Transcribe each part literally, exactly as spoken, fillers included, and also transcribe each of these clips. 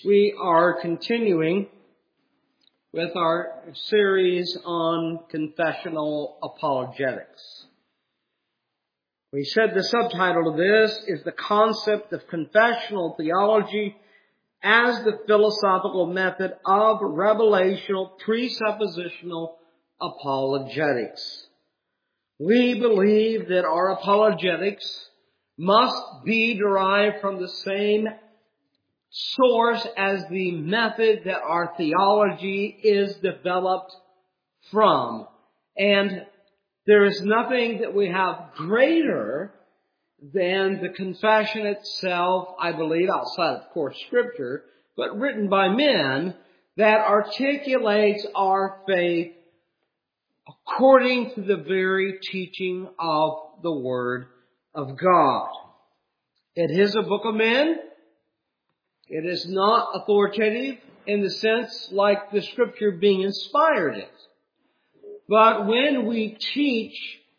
We are continuing with our series on confessional apologetics. We said the subtitle of this is the concept of confessional theology as the philosophical method of revelational presuppositional apologetics. We believe that our apologetics must be derived from the same source as the method that our theology is developed from. And there is nothing that we have greater than the confession itself, I believe, outside of course Scripture, but written by men, that articulates our faith according to the very teaching of the Word of God. It is a book of men. It is not authoritative in the sense like the Scripture being inspired is. But when we teach,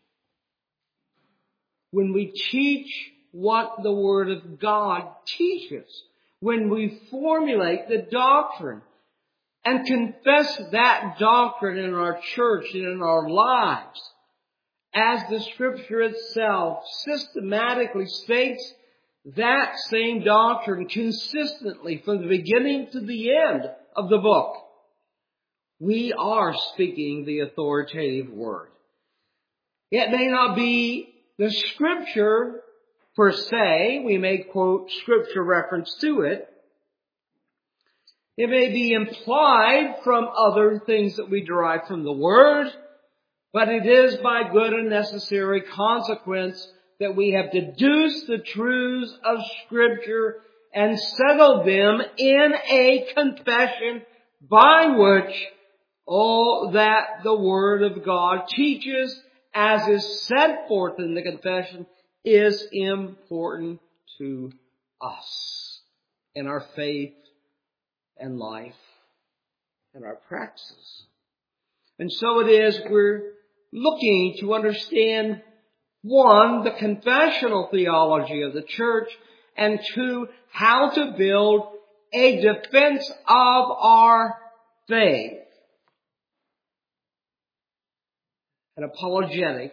when we teach what the Word of God teaches, when we formulate the doctrine and confess that doctrine in our church and in our lives, as the Scripture itself systematically states that same doctrine consistently from the beginning to the end of the book, we are speaking the authoritative word. It may not be the Scripture per se. We may quote Scripture reference to it. It may be implied from other things that we derive from the Word, but it is by good and necessary consequence that we have deduced the truths of Scripture and settled them in a confession by which all that the Word of God teaches, as is set forth in the confession, is important to us in our faith and life and our practices. And so it is we're looking to understand, one, the confessional theology of the church, and two, how to build a defense of our faith. An apologetic,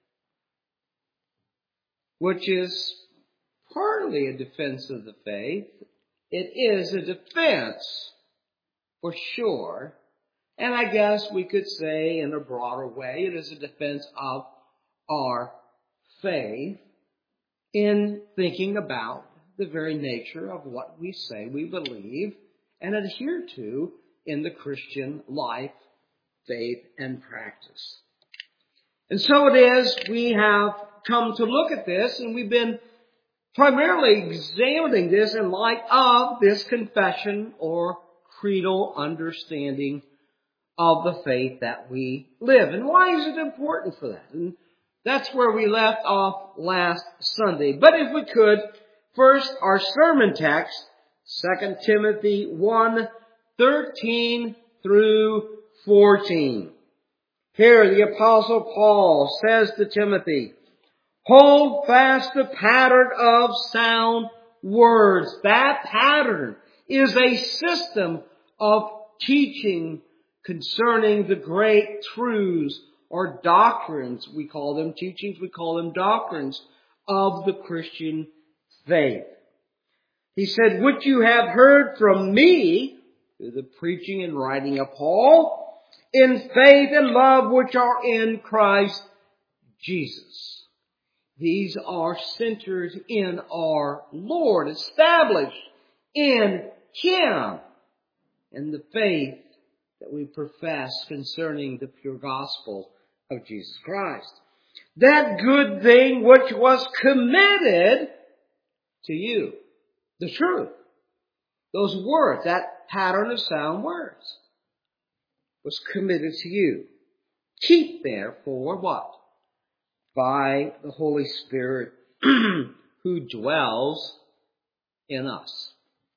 which is partly a defense of the faith. It is a defense, for sure. And I guess we could say in a broader way, it is a defense of our faith in thinking about the very nature of what we say we believe and adhere to in the Christian life, faith, and practice. And so it is we have come to look at this, and we've been primarily examining this in light of this confession or creedal understanding of the faith that we live. And why is it important for that? And that's where we left off last Sunday. But if we could, first our sermon text, Second Timothy one, thirteen through fourteen. Here the Apostle Paul says to Timothy, hold fast the pattern of sound words. That pattern is a system of teaching concerning the great truths or doctrines. We call them teachings, we call them doctrines of the Christian faith. He said, which you have heard from me, through the preaching and writing of Paul, in faith and love which are in Christ Jesus. These are centered in our Lord, established in Him, and the faith that we profess concerning the pure gospel of Jesus Christ. That good thing which was committed to you, the truth, those words, that pattern of sound words, was committed to you. Keep therefore what? By the Holy Spirit who dwells in us.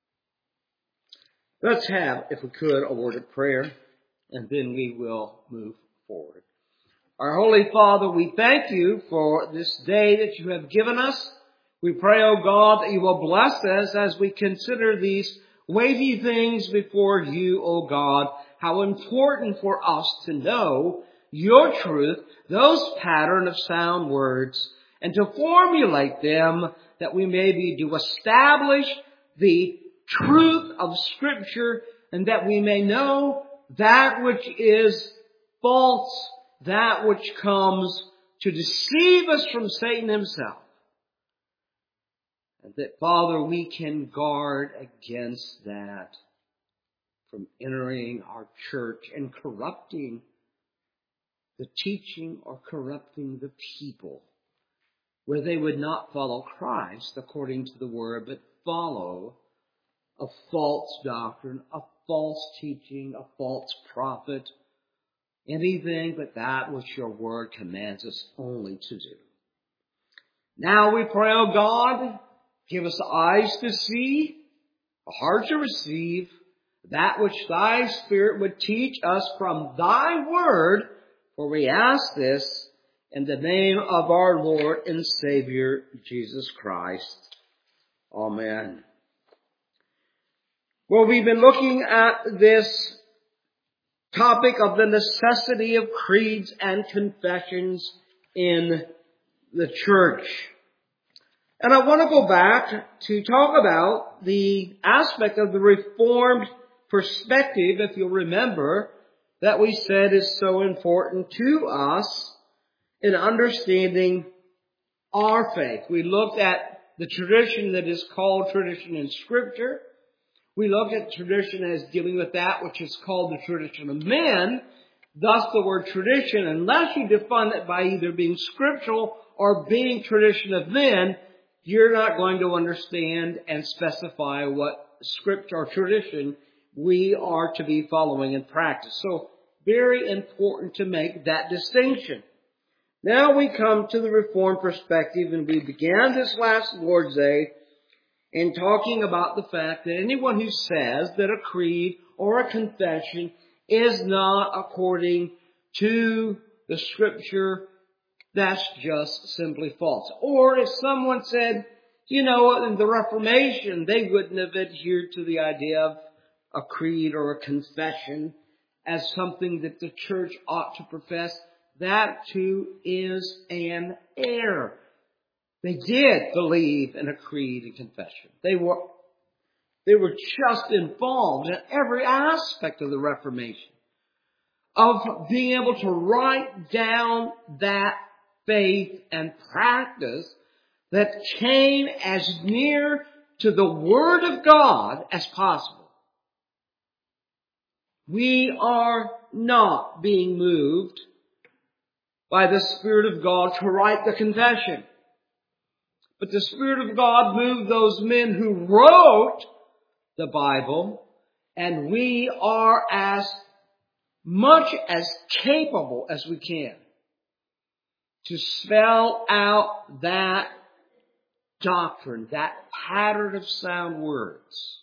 Let's have, if we could, a word of prayer, and then we will move forward. Our Holy Father, we thank you for this day that you have given us. We pray, O God, that you will bless us as we consider these weighty things before you, O God. How important for us to know your truth, those pattern of sound words, and to formulate them that we may be to establish the truth of Scripture, and that we may know that which is false, that which comes to deceive us from Satan himself. And that, Father, we can guard against that from entering our church and corrupting the teaching or corrupting the people, where they would not follow Christ according to the Word, but follow a false doctrine, a false teaching, a false prophet, anything but that which your Word commands us only to do. Now we pray, O God, give us eyes to see, a heart to receive, that which thy Spirit would teach us from thy Word, for we ask this in the name of our Lord and Savior, Jesus Christ. Amen. Well, we've been looking at this topic of the necessity of creeds and confessions in the church. And I want to go back to talk about the aspect of the Reformed perspective, if you'll remember, that we said is so important to us in understanding our faith. We looked at the tradition that is called tradition in Scripture. We looked at tradition as dealing with that which is called the tradition of men. Thus the word tradition, unless you define it by either being scriptural or being tradition of men, you're not going to understand and specify what scripture or tradition we are to be following in practice. So very important to make that distinction. Now we come to the Reformed perspective, and we began this last Lord's Day in talking about the fact that anyone who says that a creed or a confession is not according to the Scripture, that's just simply false. Or if someone said, you know, in the Reformation, they wouldn't have adhered to the idea of a creed or a confession as something that the church ought to profess, that too is an error. They did believe in a creed and confession. They were, they were just involved in every aspect of the Reformation, of being able to write down that faith and practice that came as near to the Word of God as possible. We are not being moved by the Spirit of God to write the confession. But the Spirit of God moved those men who wrote the Bible, and we are as much as capable as we can to spell out that doctrine, that pattern of sound words.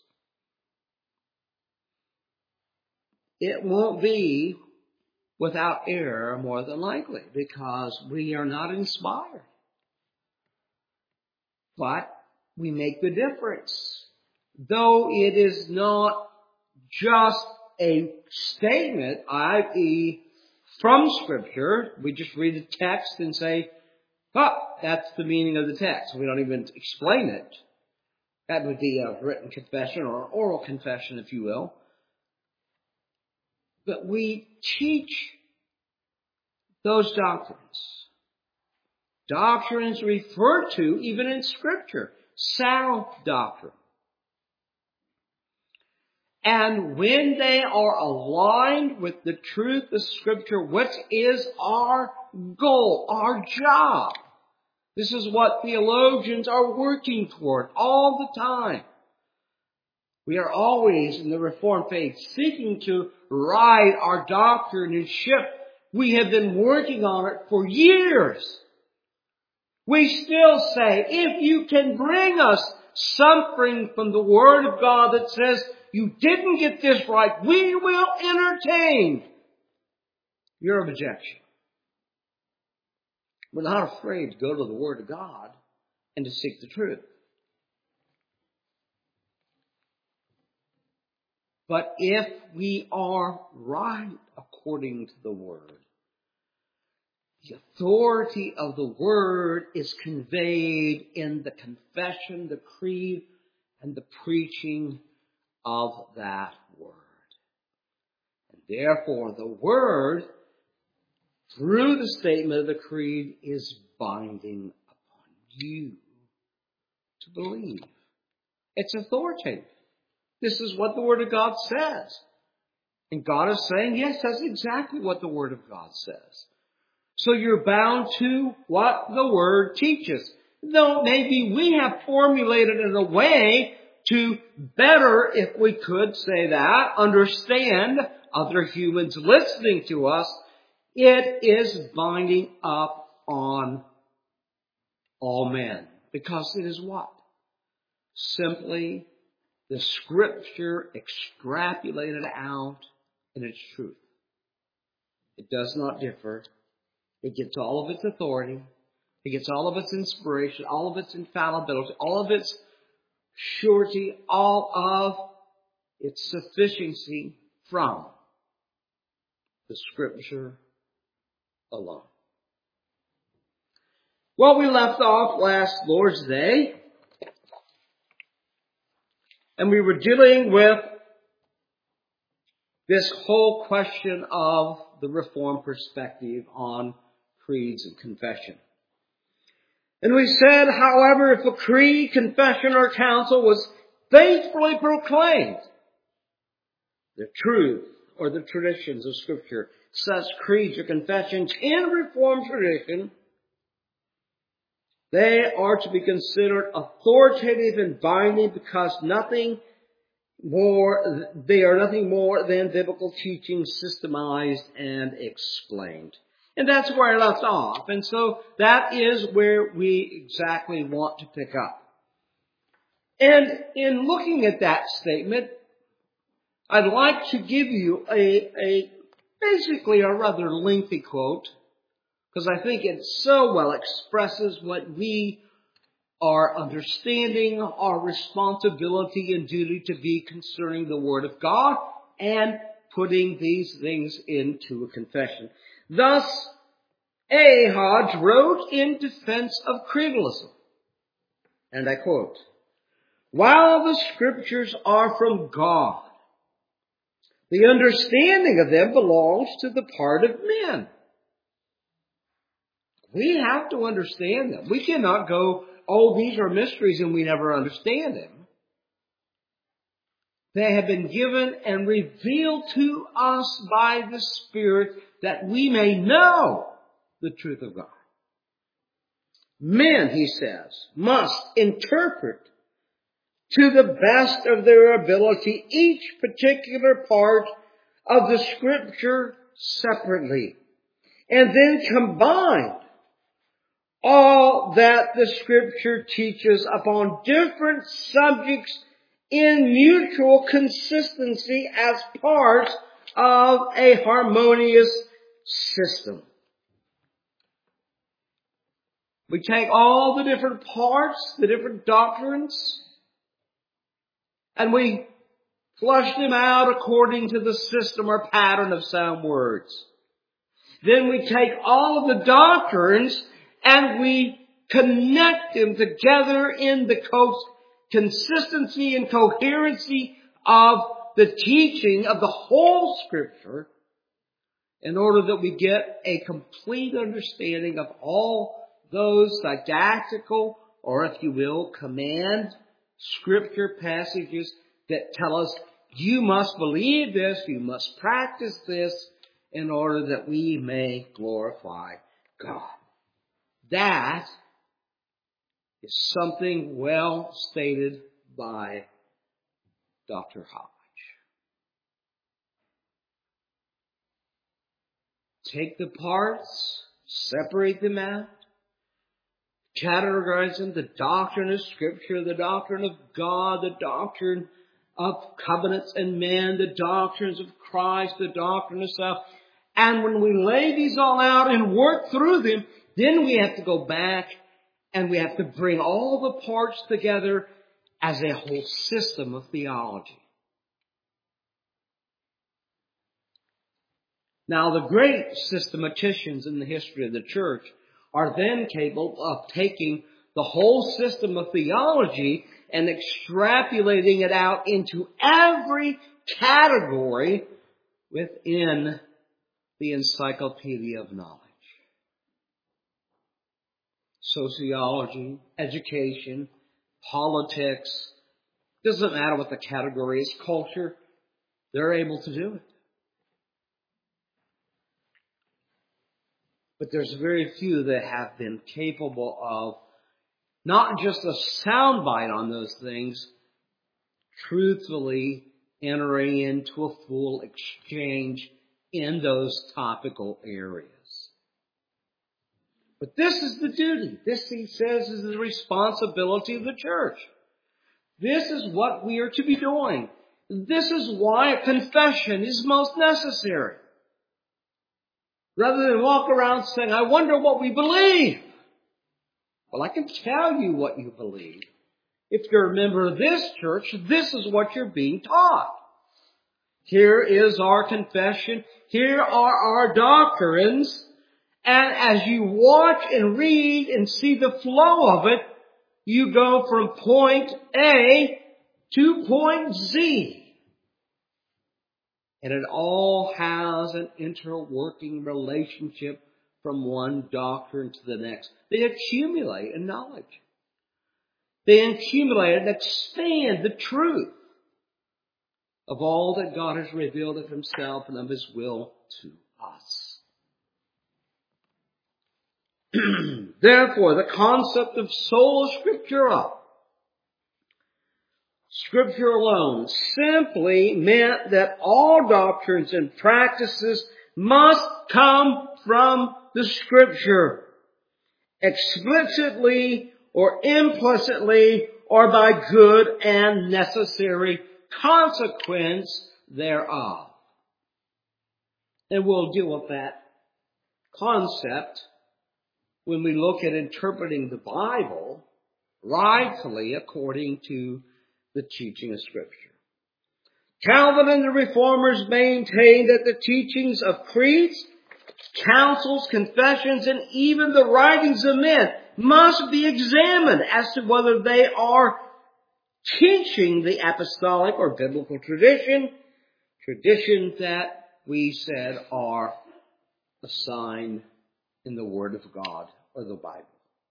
It won't be without error, more than likely, because we are not inspired. But we make the difference. Though it is not just a statement, that is from Scripture, we just read the text and say, oh, that's the meaning of the text. We don't even explain it. That would be a written confession or an oral confession, if you will. But we teach those doctrines. Doctrines referred to, even in Scripture, sound doctrine. And when they are aligned with the truth of Scripture, which is our goal, our job. This is what theologians are working toward all the time. We are always, in the Reformed faith, seeking to ride our doctrine and ship. We have been working on it for years. We still say, if you can bring us something from the Word of God that says, you didn't get this right, we will entertain your objection. We're not afraid to go to the Word of God and to seek the truth. But if we are right according to the Word, the authority of the Word is conveyed in the confession, the creed, and the preaching of that Word. And therefore, the Word, through the statement of the creed, is binding upon you to believe. It's authoritative. This is what the Word of God says. And God is saying, yes, that's exactly what the Word of God says. So you're bound to what the Word teaches. Though maybe we have formulated it in a way to better, if we could say that, understand other humans listening to us, it is binding up on all men. Because it is what? Simply the Scripture extrapolated out in its truth. It does not differ. It gets all of its authority. It gets all of its inspiration, all of its infallibility, all of its surety, all of its sufficiency from the Scripture alone. Well, we left off last Lord's Day, and we were dealing with this whole question of the Reformed perspective on creeds and confession. And we said, however, if a creed, confession, or counsel was faithfully proclaimed, the truth or the traditions of Scripture, such creeds or confessions in Reformed tradition, they are to be considered authoritative and binding because nothing more, they are nothing more than biblical teaching systemized and explained. And that's where I left off. And so that is where we exactly want to pick up. And in looking at that statement, I'd like to give you a, a basically a rather lengthy quote, because I think it so well expresses what we are understanding, our responsibility and duty to be concerning the Word of God and putting these things into a confession. Thus, A. Hodge wrote in defense of creedalism, and I quote, "While the Scriptures are from God, the understanding of them belongs to the part of men." We have to understand them. We cannot go, oh, these are mysteries and we never understand them. They have been given and revealed to us by the Spirit that we may know the truth of God. Men, he says, must interpret to the best of their ability each particular part of the Scripture separately, and then combine all that the Scripture teaches upon different subjects in mutual consistency as parts of a harmonious system. We take all the different parts, the different doctrines, and we flush them out according to the system or pattern of sound words. Then we take all of the doctrines and we connect them together in the co- consistency and coherency of the teaching of the whole Scripture in order that we get a complete understanding of all those didactical, or if you will, command Scripture passages that tell us you must believe this, you must practice this in order that we may glorify God. That is something well stated by Doctor Hodge. Take the parts, separate them out, categorize them, the doctrine of Scripture, the doctrine of God, the doctrine of covenants and men, the doctrines of Christ, the doctrine of self. And when we lay these all out and work through them, then we have to go back and we have to bring all the parts together as a whole system of theology. Now, the great systematicians in the history of the church are then capable of taking the whole system of theology and extrapolating it out into every category within the encyclopedia of knowledge. Sociology, education, politics, doesn't matter what the category is, culture, they're able to do it. But there's very few that have been capable of not just a soundbite on those things, truthfully entering into a full exchange in those topical areas. But this is the duty. This, he says, is the responsibility of the church. This is what we are to be doing. This is why a confession is most necessary. Rather than walk around saying, I wonder what we believe. Well, I can tell you what you believe. If you're a member of this church, this is what you're being taught. Here is our confession. Here are our doctrines. And as you watch and read and see the flow of it, you go from point A to point Z. And it all has an interworking relationship from one doctrine to the next. They accumulate in knowledge. They accumulate and expand the truth of all that God has revealed of Himself and of His will to us. Therefore, the concept of sola scriptura, Scripture alone, simply meant that all doctrines and practices must come from the Scripture, explicitly or implicitly or by good and necessary consequence thereof. And we'll deal with that concept when we look at interpreting the Bible rightfully according to the teaching of Scripture. Calvin and the Reformers maintained that the teachings of creeds, councils, confessions, and even the writings of men must be examined as to whether they are teaching the apostolic or biblical tradition, traditions that we said are assigned in the Word of God or the Bible.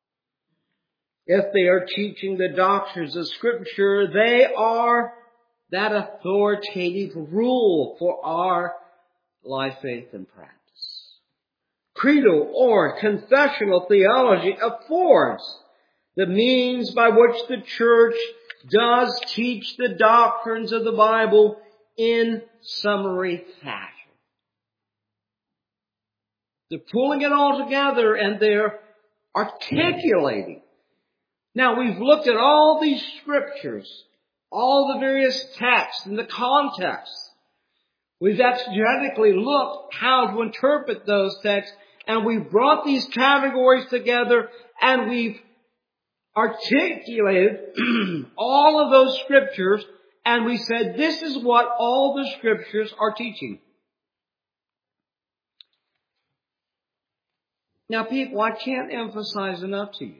If they are teaching the doctrines of Scripture, they are that authoritative rule for our life, faith, and practice. Creedal or confessional theology affords the means by which the church does teach the doctrines of the Bible in summary fashion. They're pulling it all together and they're articulating. Now, we've looked at all these scriptures, all the various texts and the context. We've exegetically looked how to interpret those texts, and we've brought these categories together, and we've articulated all of those scriptures, and we said this is what all the scriptures are teaching. Now, people, I can't emphasize enough to you.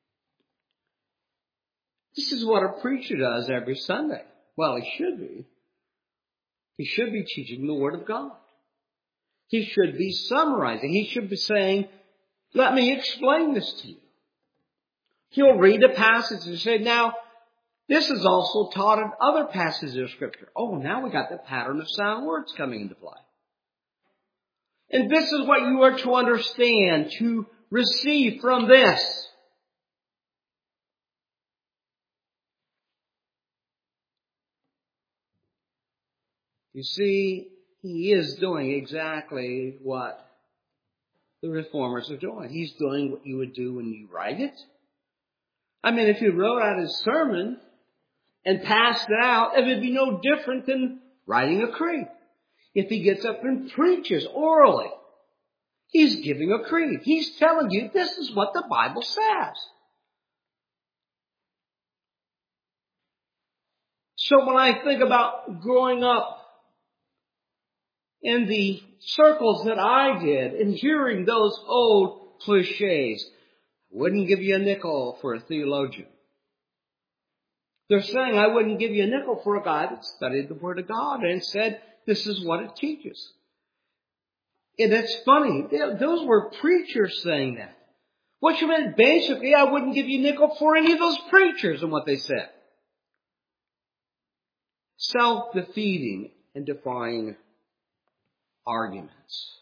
This is what a preacher does every Sunday. Well, he should be. He should be teaching the Word of God. He should be summarizing. He should be saying, let me explain this to you. He'll read a passage and say, now, this is also taught in other passages of Scripture. Oh, now we got the pattern of sound words coming into play. And this is what you are to understand, to receive from this. You see, he is doing exactly what the Reformers are doing. He's doing what you would do when you write it. I mean, if he wrote out his sermon and passed it out, it would be no different than writing a creed. If he gets up and preaches orally, he's giving a creed. He's telling you this is what the Bible says. So when I think about growing up in the circles that I did in hearing those old cliches. Wouldn't give you a nickel for a theologian. They're saying I wouldn't give you a nickel for a guy that studied the Word of God and said this is what it teaches. And it's funny. Those were preachers saying that. What you meant, basically, I wouldn't give you a nickel for any of those preachers and what they said. Self-defeating and defying arguments.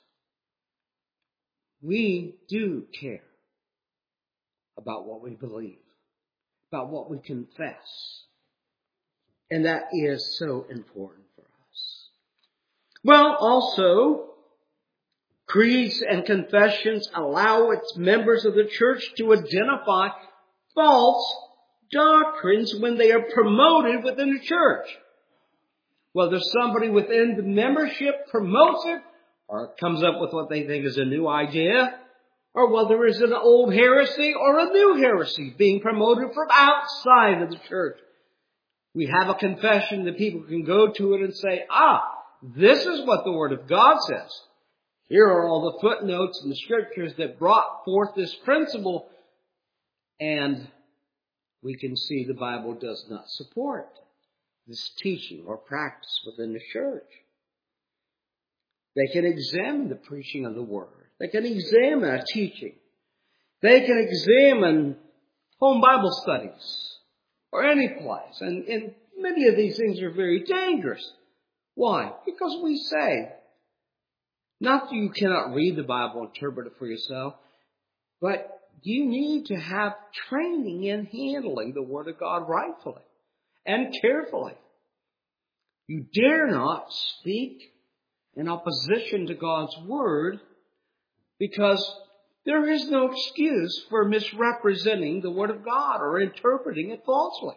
We do care about what we believe, about what we confess. And that is so important for us. Well, also, creeds and confessions allow its members of the church to identify false doctrines when they are promoted within the church. Whether somebody within the membership promotes it or comes up with what they think is a new idea, or whether it's an old heresy or a new heresy being promoted from outside of the church. We have a confession that people can go to it and say, ah, this is what the Word of God says. Here are all the footnotes in the Scriptures that brought forth this principle, and we can see the Bible does not support this teaching or practice within the church. They can examine the preaching of the Word. They can examine a teaching. They can examine home Bible studies or any place. And, and many of these things are very dangerous. Why? Because we say, not that you cannot read the Bible and interpret it for yourself, but you need to have training in handling the Word of God rightfully and carefully. You dare not speak in opposition to God's Word because there is no excuse for misrepresenting the Word of God or interpreting it falsely.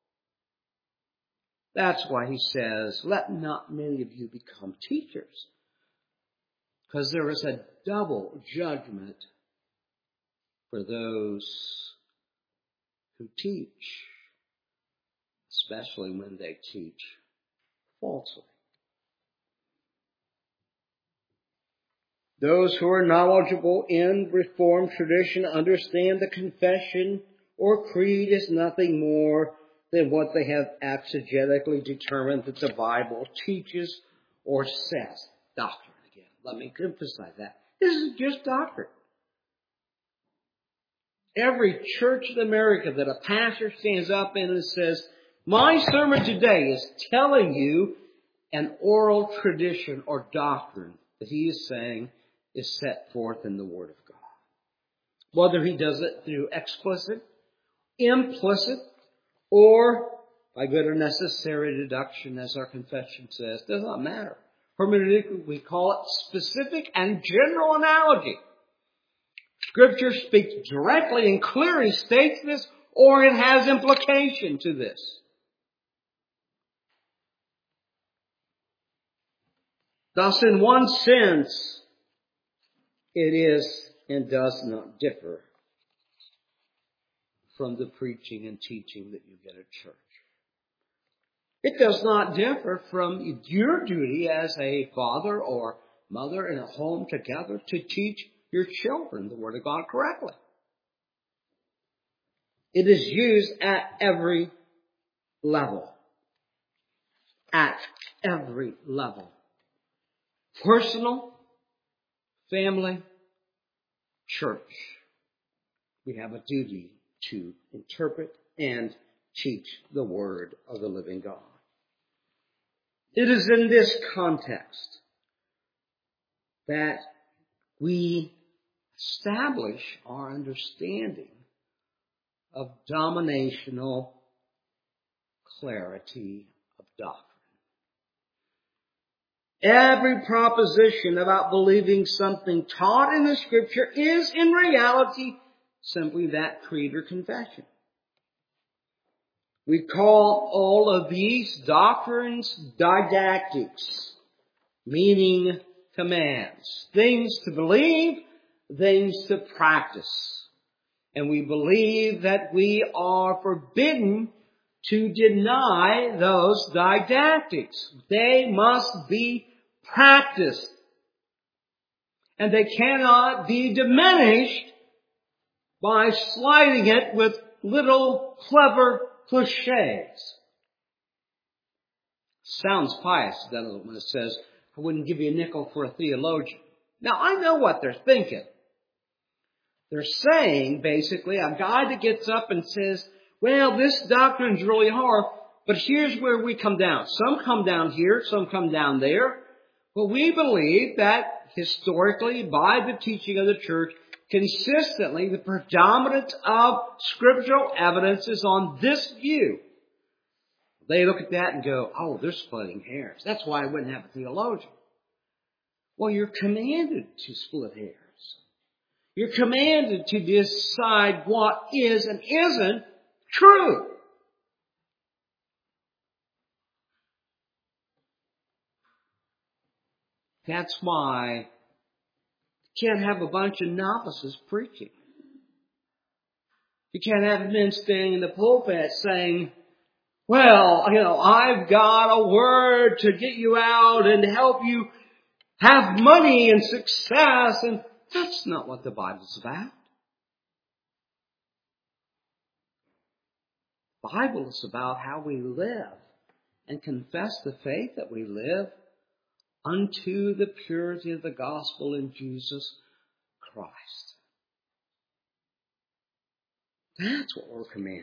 That's why he says, let not many of you become teachers. Because there is a double judgment for those who teach, especially when they teach falsely. Those who are knowledgeable in Reformed tradition understand the confession or creed is nothing more than what they have exegetically determined that the Bible teaches or says. Doctrine again. Let me emphasize that. This is just doctrine. Every church in America that a pastor stands up in and says, my sermon today is telling you an oral tradition or doctrine that he is saying is set forth in the Word of God. Whether he does it through explicit, implicit, or by good or necessary deduction, as our confession says, does not matter. Hermeneutically, we call it specific and general analogy. Scripture speaks directly and clearly states this, or it has implication to this. Thus, in one sense, it is and does not differ from the preaching and teaching that you get at church. It does not differ from your duty as a father or mother in a home together to teach your children the Word of God correctly. It is used at every level. At every level. Personal, family, church. We have a duty to interpret and teach the Word of the living God. It is in this context that we establish our understanding of dominational clarity of doctrine. Every proposition about believing something taught in the Scripture is in reality simply that creed or confession. We call all of these doctrines didactics, meaning commands, things to believe, things to practice. And we believe that we are forbidden to deny those didactics. They must be practiced. And they cannot be diminished by sliding it with little clever cliches. Sounds pious, doesn't it, when it says, I wouldn't give you a nickel for a theologian. Now, I know what they're thinking. They're saying, basically, a guy that gets up and says, well, this doctrine's really hard, but here's where we come down. Some come down here, some come down there. But we believe that historically, by the teaching of the church, consistently, the predominance of scriptural evidence is on this view. They look at that and go, oh, they're splitting hairs. That's why I wouldn't have a theologian. Well, you're commanded to split hairs. You're commanded to decide what is and isn't true. That's why you can't have a bunch of novices preaching. You can't have men standing in the pulpit saying, well, you know, I've got a word to get you out and help you have money and success. And that's not what the Bible's about. The Bible is about how we live and confess the faith that we live unto the purity of the gospel in Jesus Christ. That's what we're commanded.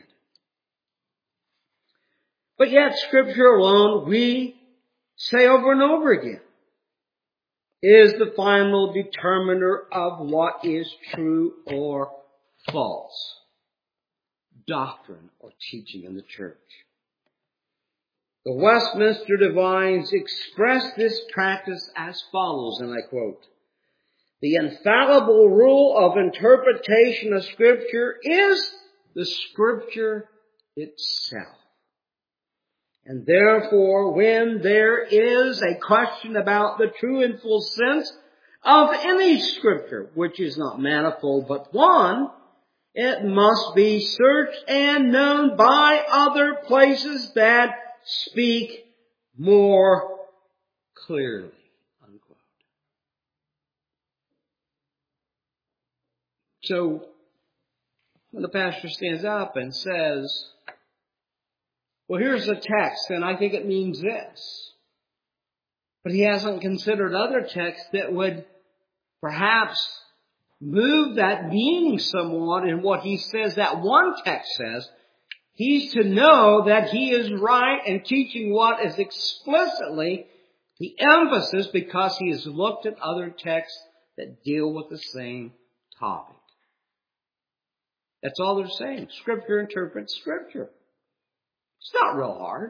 But yet, Scripture alone, we say over and over again, is the final determiner of what is true or false doctrine or teaching in the church. The Westminster Divines express this practice as follows, and I quote, the infallible rule of interpretation of Scripture is the Scripture itself. And therefore, when there is a question about the true and full sense of any Scripture, which is not manifold but one, it must be searched and known by other places that speak more clearly. Unquote. So, when the pastor stands up and says, well, here's a text, and I think it means this. But he hasn't considered other texts that would perhaps move that meaning somewhat in what he says that one text says. He's to know that he is right in teaching what is explicitly the emphasis because he has looked at other texts that deal with the same topic. That's all they're saying. Scripture interprets Scripture. It's not real hard.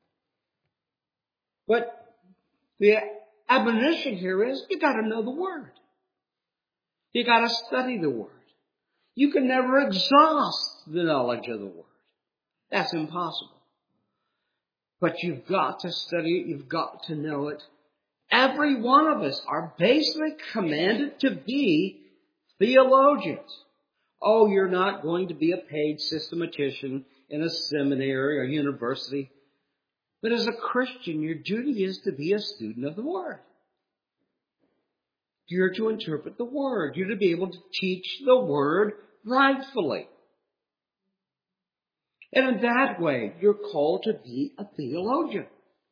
But the admonition here is you got to know the Word. You got to study the Word. You can never exhaust the knowledge of the Word. That's impossible. But you've got to study it. You've got to know it. Every one of us are basically commanded to be theologians. Oh, you're not going to be a paid systematician in a seminary or university. But as a Christian, your duty is to be a student of the Word. You're to interpret the Word. You're to be able to teach the Word rightfully. And in that way, you're called to be a theologian.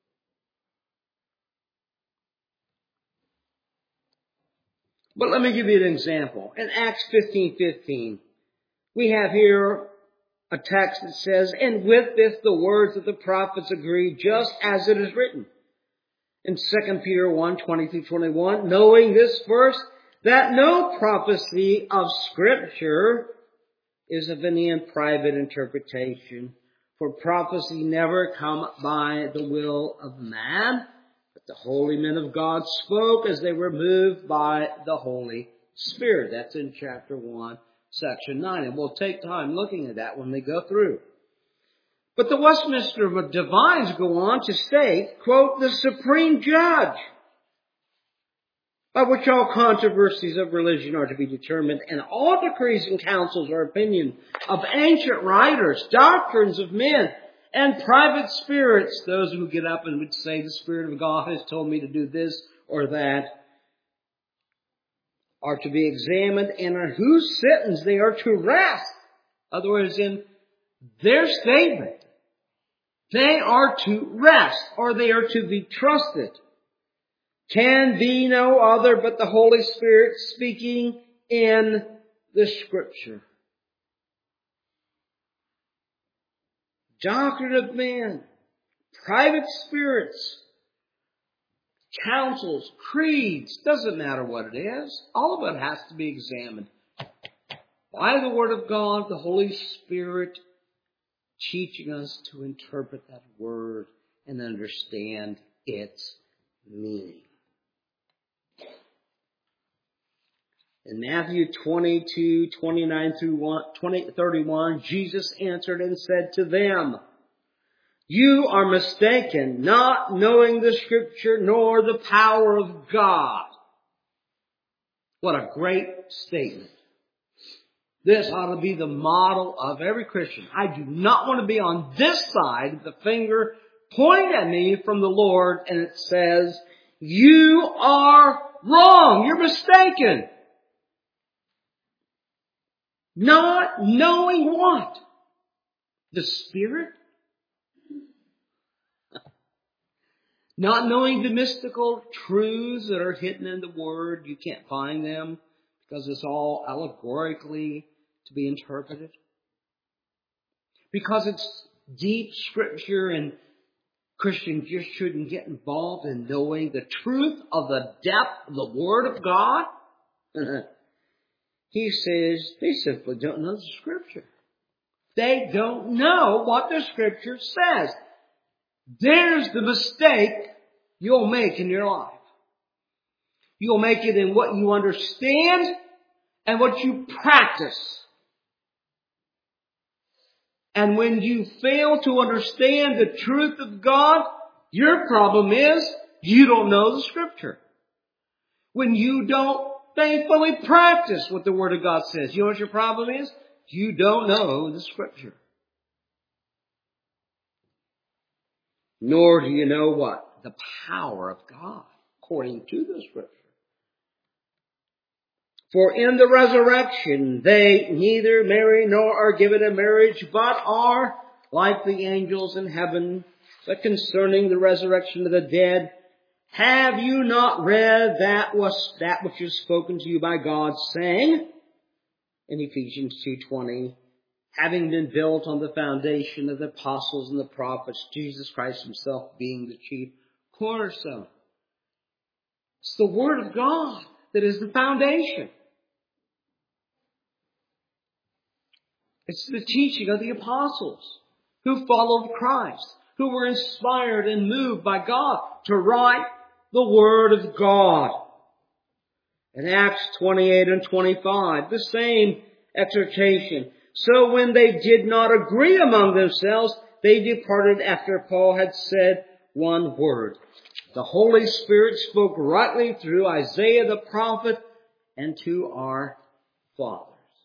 But let me give you an example. In Acts fifteen fifteen, we have here a text that says, and with this the words of the prophets agree, just as it is written. In Second Peter one twenty through twenty-one, knowing this first, that no prophecy of Scripture is of any private interpretation. For prophecy never come by the will of man, but the holy men of God spoke as they were moved by the Holy Spirit. That's in chapter one, section nine. And we'll take time looking at that when we go through. But the Westminster Divines go on to state, quote, the supreme judge, by which all controversies of religion are to be determined, and all decrees and counsels or opinion of ancient writers, doctrines of men, and private spirits, those who get up and would say the Spirit of God has told me to do this or that are to be examined, and on whose sentence they are to rest. In other words, in their statement, they are to rest, or they are to be trusted. Can be no other but the Holy Spirit speaking in the Scripture. Doctrine of men, private spirits, councils, creeds, doesn't matter what it is. All of it has to be examined by the Word of God, the Holy Spirit teaching us to interpret that Word and understand its meaning. In Matthew twenty-two, twenty-nine through thirty-one, Jesus answered and said to them, "You are mistaken, not knowing the Scripture nor the power of God." What a great statement. This ought to be the model of every Christian. I do not want to be on this side of the finger pointing at me from the Lord, and it says, "You are wrong. You're mistaken." Not knowing what? The Spirit? Not knowing the mystical truths that are hidden in the Word. You can't find them because it's all allegorically to be interpreted. Because it's deep Scripture and Christians just shouldn't get involved in knowing the truth of the depth of the Word of God. He says they simply don't know the Scripture. They don't know what the Scripture says. There's the mistake you'll make in your life. You'll make it in what you understand and what you practice. And when you fail to understand the truth of God, your problem is you don't know the Scripture. When you don't faithfully practice what the Word of God says, you know what your problem is? You don't know the Scripture. Nor do you know what? The power of God, according to the Scripture. For in the resurrection they neither marry nor are given in marriage, but are like the angels in heaven. But concerning the resurrection of the dead, have you not read that was that which is spoken to you by God, saying, in Ephesians two twenty, having been built on the foundation of the apostles and the prophets, Jesus Christ himself being the chief cornerstone. It's the Word of God that is the foundation. It's the teaching of the apostles who followed Christ, who were inspired and moved by God to write the Word of God. In Acts twenty-eight and twenty-five, the same exhortation. So when they did not agree among themselves, they departed after Paul had said one word. The Holy Spirit spoke rightly through Isaiah the prophet and to our fathers.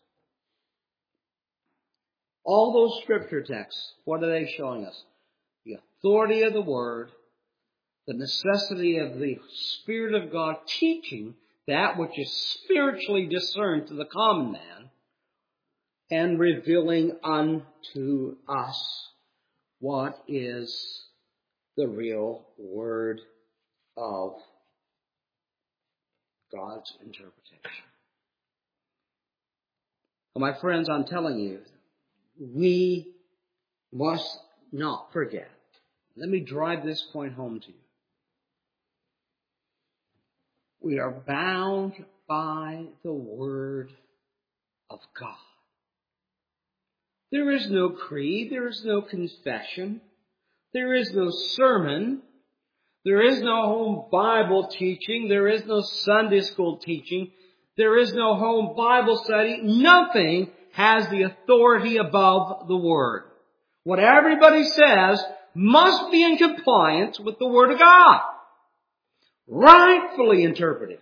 All those scripture texts, what are they showing us? The authority of the Word, the necessity of the Spirit of God teaching that which is spiritually discerned to the common man, and revealing unto us what is the real Word of God's interpretation. Well, my friends, I'm telling you, we must not forget. Let me drive this point home to you. We are bound by the Word of God. There is no creed. There is no confession. There is no sermon. There is no home Bible teaching. There is no Sunday school teaching. There is no home Bible study. Nothing has the authority above the Word. What everybody says must be in compliance with the Word of God. Rightfully interpreted.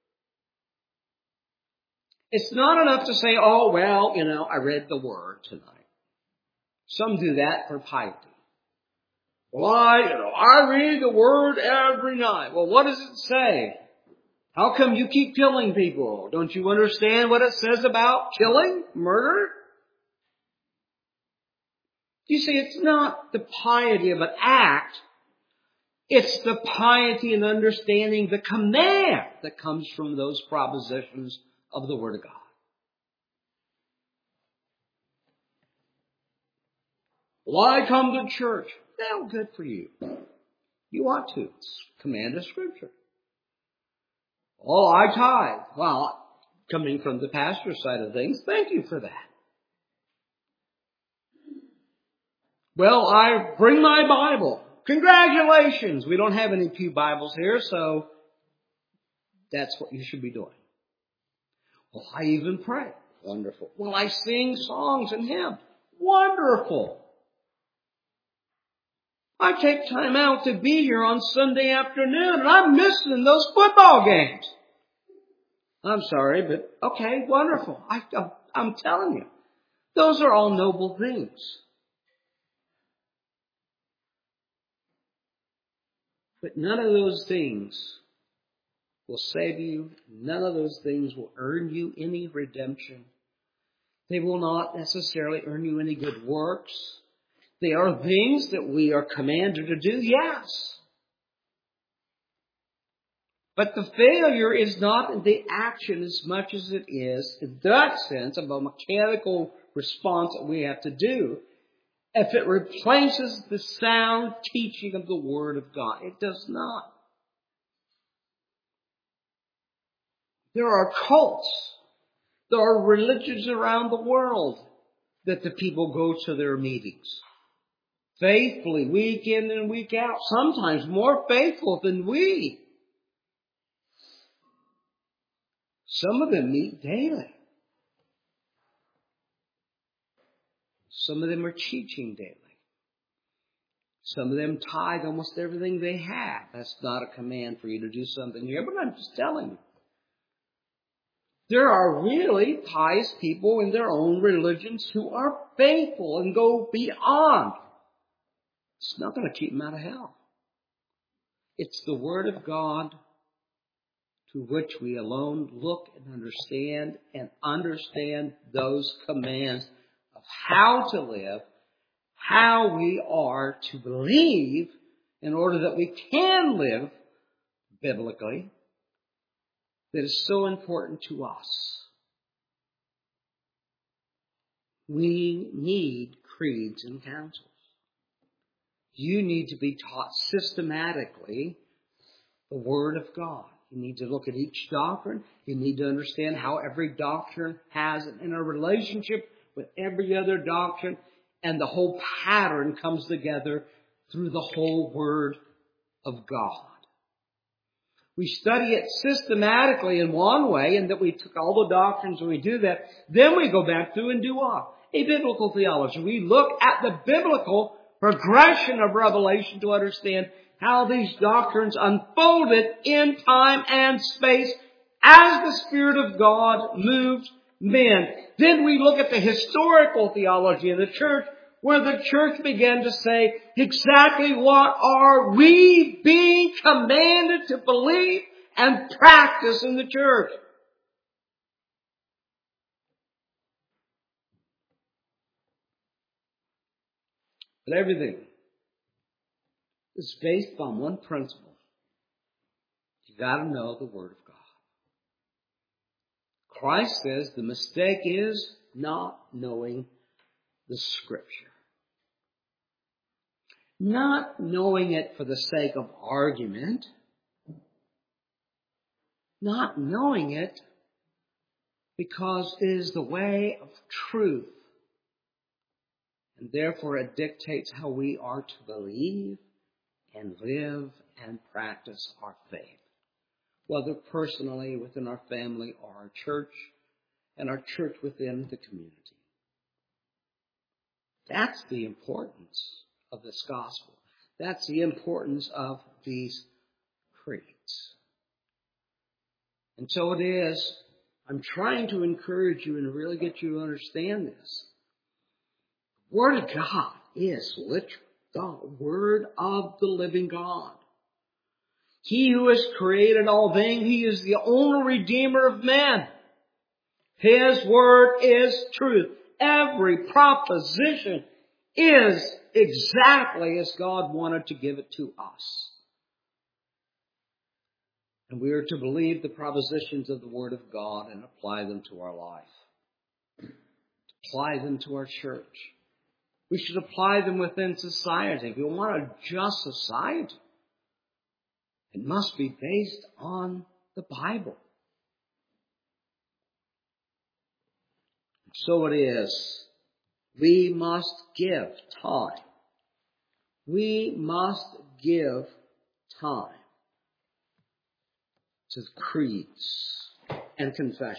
It's not enough to say, oh, well, you know, I read the Word tonight. Some do that for piety. Well, I, you know, I read the Word every night. Well, what does it say? How come you keep killing people? Don't you understand what it says about killing, murder? You see, it's not the piety of an act. It's the piety and understanding the command that comes from those propositions of the Word of God. Well, I come to church. Well, good for you. You ought to. It's command of Scripture. Oh, I tithe. Well, coming from the pastor's side of things, thank you for that. Well, I bring my Bible. Congratulations. We don't have any pew Bibles here, so that's what you should be doing. Well, I even pray. Wonderful. Well, I sing songs and hymns. Wonderful. I take time out to be here on Sunday afternoon, and I'm missing those football games. I'm sorry, but okay, wonderful. I, I'm, I'm telling you, those are all noble things. But none of those things will save you. None of those things will earn you any redemption. They will not necessarily earn you any good works. They are things that we are commanded to do, yes. But the failure is not in the action as much as it is in that sense of a mechanical response that we have to do. If it replaces the sound teaching of the Word of God, it does not. There are cults. There are religions around the world that the people go to their meetings faithfully, week in and week out, sometimes more faithful than we. Some of them meet daily. Some of them are teaching daily. Some of them tithe almost everything they have. That's not a command for you to do something here, but I'm just telling you. There are really pious people in their own religions who are faithful and go beyond. It's not going to keep them out of hell. It's the Word of God to which we alone look and understand and understand those commands of how to live, how we are to believe in order that we can live biblically, that is so important to us. We need creeds and councils. You need to be taught systematically the Word of God. You need to look at each doctrine. You need to understand how every doctrine has an interrelationship with every other doctrine. And the whole pattern comes together through the whole Word of God. We study it systematically in one way, and that we took all the doctrines and we do that. Then we go back through and do what? A biblical theology. We look at the biblical progression of revelation to understand how these doctrines unfolded in time and space as the Spirit of God moved men. Then we look at the historical theology of the church, where the church began to say, exactly what are we being commanded to believe and practice in the church? But everything is based on one principle. You got to know the Word of God. Christ says the mistake is not knowing the Scripture. Not knowing it for the sake of argument. Not knowing it because it is the way of truth. And therefore it dictates how we are to believe and live and practice our faith. Whether personally within our family or our church, and our church within the community. That's the importance of this gospel. That's the importance of these creeds. And so it is, I'm trying to encourage you and really get you to understand this. The Word of God is literal. the Word of the living God. He who has created all things, He is the only Redeemer of men. His Word is truth. Every proposition is exactly as God wanted to give it to us. And we are to believe the propositions of the Word of God and apply them to our life. Apply them to our church. We should apply them within society. If we want a just society, it must be based on the Bible. So it is. We must give time. We must give time to creeds and confessions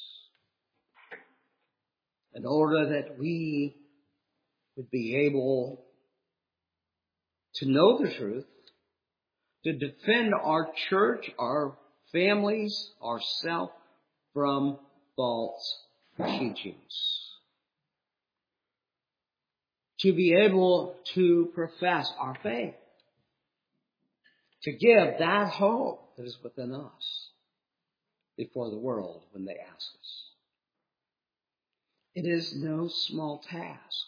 in order that we would be able to know the truth, to defend our church, our families, ourselves from false teachings. To be able to profess our faith. To give that hope that is within us before the world when they ask us. It is no small task.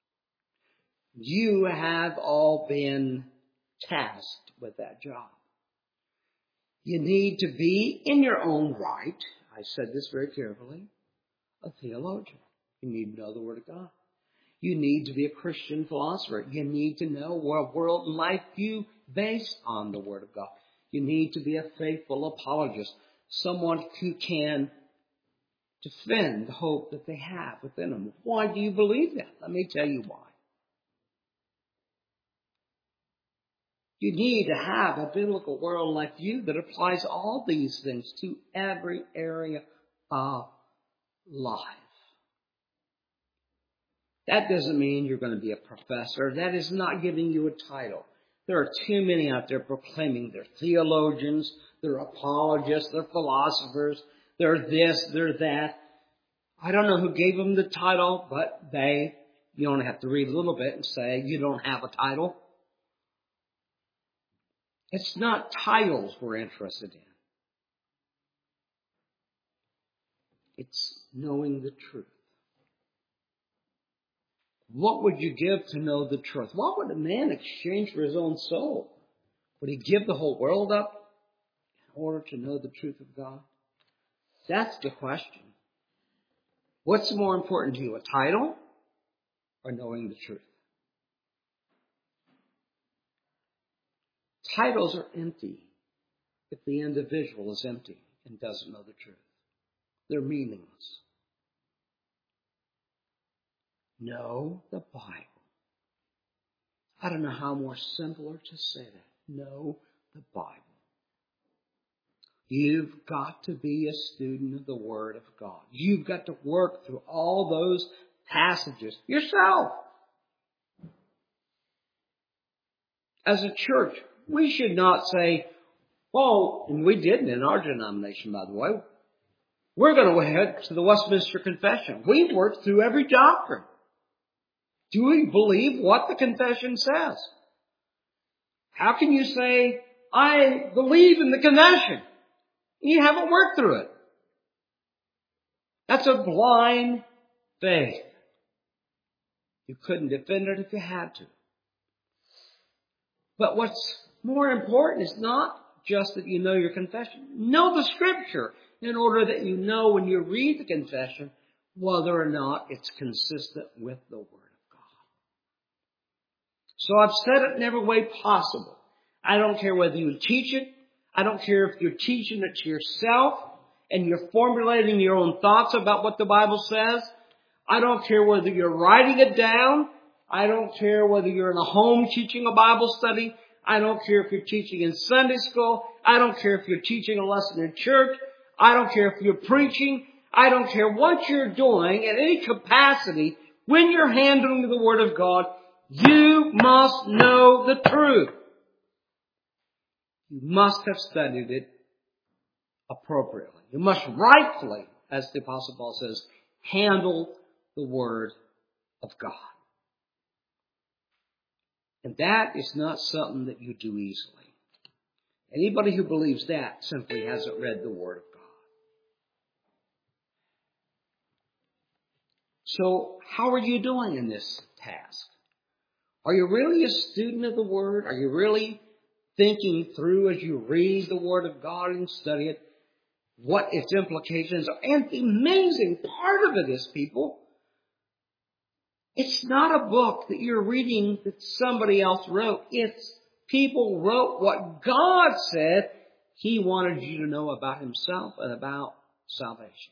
You have all been tasked with that job. You need to be, in your own right, I said this very carefully, a theologian. You need to know the Word of God. You need to be a Christian philosopher. You need to know what world and life view based on the Word of God. You need to be a faithful apologist, someone who can defend the hope that they have within them. Why do you believe that? Let me tell you why. You need to have a biblical world like you that applies all these things to every area of life. That doesn't mean you're going to be a professor. That is not giving you a title. There are too many out there proclaiming they're theologians, they're apologists, they're philosophers, they're this, they're that. I don't know who gave them the title, but they, you only have to read a little bit and say you don't have a title. It's not titles we're interested in. It's knowing the truth. What would you give to know the truth? What would a man exchange for his own soul? Would he give the whole world up in order to know the truth of God? That's the question. What's more important to you, a title or knowing the truth? Titles are empty if the individual is empty and doesn't know the truth. They're meaningless. Know the Bible. I don't know how more simpler to say that. Know the Bible. You've got to be a student of the Word of God. You've got to work through all those passages yourself. As a church, we should not say, oh, and we didn't in our denomination, by the way, we're going to head to the Westminster Confession. We've worked through every doctrine. Do we believe what the confession says? How can you say, I believe in the confession? You haven't worked through it. That's a blind faith. You couldn't defend it if you had to. But what's more important is not just that you know your confession. Know the Scripture in order that you know when you read the confession whether or not it's consistent with the Word of God. So I've said it in every way possible. I don't care whether you teach it. I don't care if you're teaching it to yourself and you're formulating your own thoughts about what the Bible says. I don't care whether you're writing it down. I don't care whether you're in a home teaching a Bible study. I don't care if you're teaching in Sunday school. I don't care if you're teaching a lesson in church. I don't care if you're preaching. I don't care what you're doing in any capacity. When you're handling the Word of God, you must know the truth. You must have studied it appropriately. You must rightfully, as the Apostle Paul says, handle the Word of God. And that is not something that you do easily. Anybody who believes that simply hasn't read the Word of God. So, how are you doing in this task? Are you really a student of the Word? Are you really thinking through as you read the Word of God and study it, what its implications are? And the amazing part of it is, people, it's not a book that you're reading that somebody else wrote. It's people wrote what God said He wanted you to know about Himself and about salvation.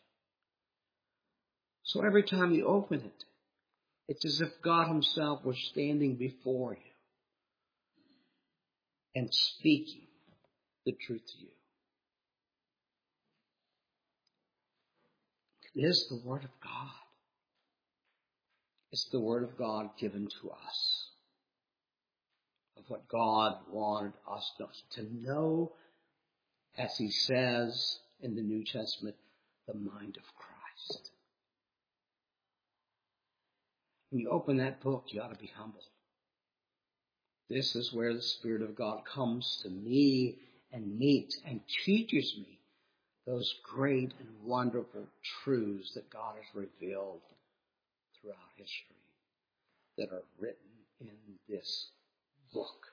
So every time you open it, it's as if God Himself was standing before you and speaking the truth to you. It is the Word of God. It's the Word of God given to us, of what God wanted us to know, as He says in the New Testament, the mind of Christ. When you open that book, you ought to be humble. This is where the Spirit of God comes to me and meets and teaches me those great and wonderful truths that God has revealed throughout history that are written in this book,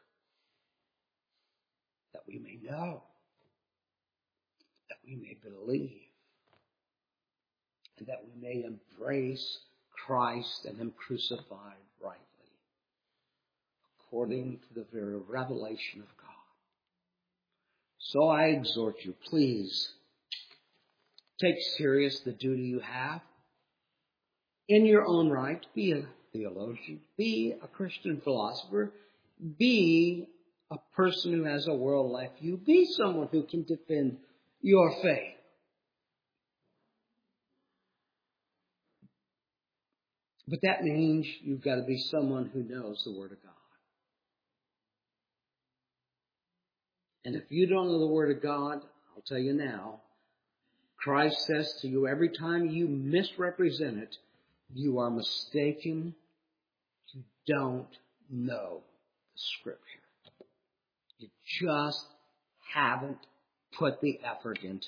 that we may know, that we may believe, and that we may embrace Christ and Him crucified rightly, according to the very revelation of God. So I exhort you, please, take serious the duty you have. In your own right, be a theologian, be a Christian philosopher, be a person who has a world-life view, be someone who can defend your faith. But that means you've got to be someone who knows the Word of God. And if you don't know the Word of God, I'll tell you now, Christ says to you, every time you misrepresent it, you are mistaken. You don't know the Scripture. You just haven't put the effort into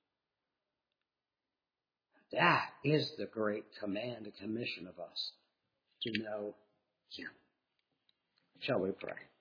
it. That is the great command and commission of us, to know Him. Shall we pray?